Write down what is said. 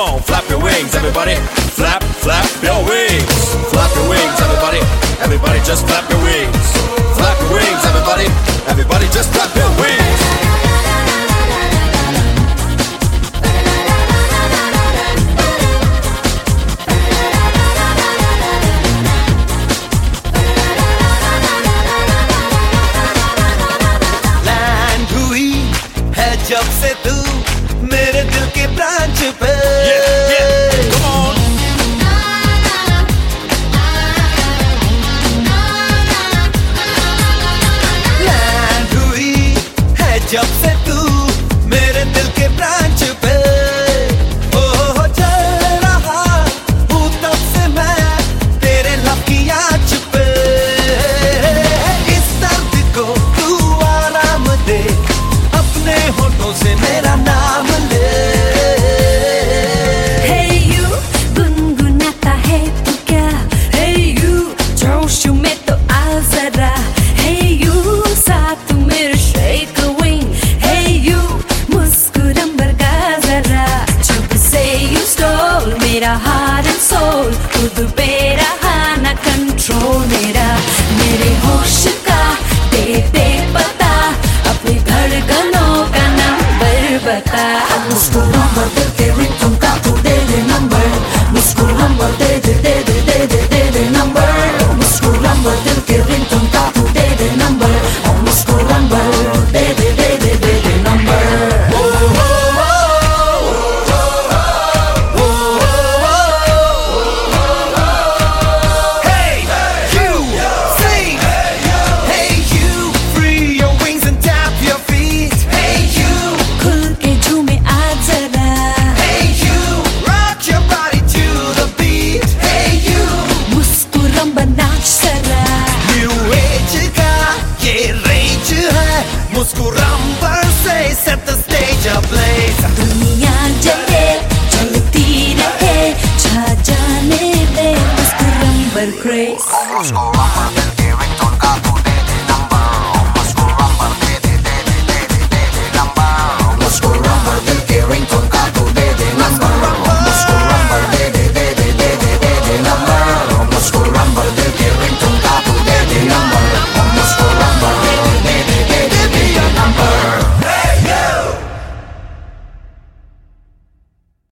on, flap your wings, everybody. Flap, flap your wings. Flap your wings, everybody. Everybody just flap your wings. Flap your wings, everybody. Everybody just flap your wings. Land हुई है जब से तू मेरे दिल के branch पे Come on. Land हुई है जब से तू मेरे दिल के ब्रांच पे ओ चल रहा हूँ तब से मैं तेरे लब की आँच पे इस दर्द को तू आराम दे अपने होठों से मेरा नाम ले Hey you, गुनगुनाता है तू क्या? Hey you, जोश में तो आ जरा. Hey you, साथ मेरे shake a wing. Hey you, मुस्कुरांबर का जरा. जब से you stole मेरा heart and soul, खुद पे रहा ना control मेरा. मेरे होश का दे दे पता, अपनी धड़कनों का नंबर बता. मुस्कुरांबर दिल के रिंगटोन का तू दे दे नंबर. मुस्कुरांबर दे दे दे दे दे दे दे दे नंबर. मुस्कुरांबर दिल के रिंगटोन का तू दे दे नंबर. मुस्कुरांबर दे दे दे दे दे दे number. Hey you, sing. Hey you, free your wings and tap your feet. Hey you, खुल के झूमे आ जरा. hey you, rock your body to the beat. Hey you, मुस्कुरांबर नाच जरा. new age का ये rage है. मुस्कुरांबर से set the stage ablaze. दुनिया जले चलती रहे, छा जाने दे मुस्कुरांबर craze. मुस्कुरांबर दिल